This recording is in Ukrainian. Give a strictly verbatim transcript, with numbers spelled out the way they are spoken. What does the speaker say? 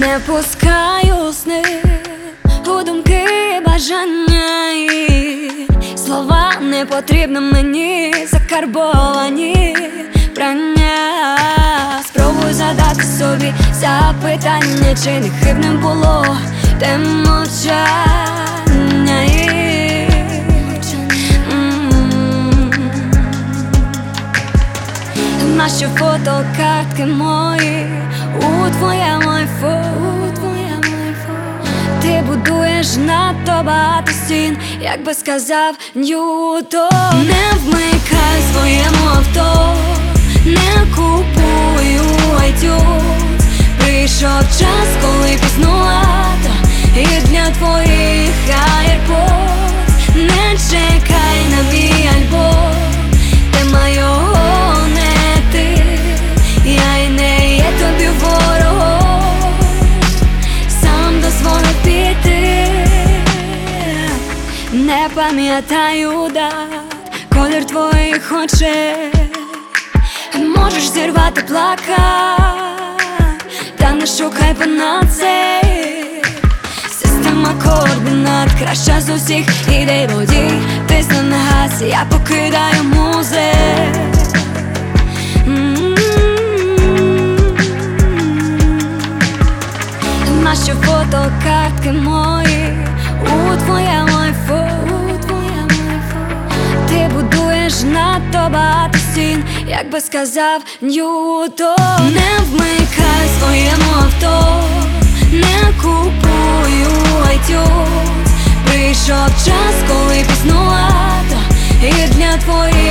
Не пускаю сни у думки, бажання і слова не потрібні мені, закарбовані прання. Спробуй задати собі запитання, чи не хибним було те мовчання і наші фотокартки мої у твоєму айфоні. Ти будуєш надто багато стін, як би сказав Ньютон. Не вмикай своєму авто, не купуй у iTunes. Прийшов час, коли піснувати і для твоїх AirPods. Не чекай на мій альбом, тема його не ти, я й не є тобі ворогом, сам дозволив піти. Не пам'ятаю дат, колір твоїх очей. Можеш зірвати плакат, та не шукай панацей. Система координат краща з усіх ідей. Водій, тисни на газ, я покидаю музик. Наші фотокартки мої у твоєму айфоні. Ти будуєш надто багато стін, як би сказав Ньютон. Не вмикай своєму авто, не купуй у iTunes. Прийшов час, коли піснувати і для твоїх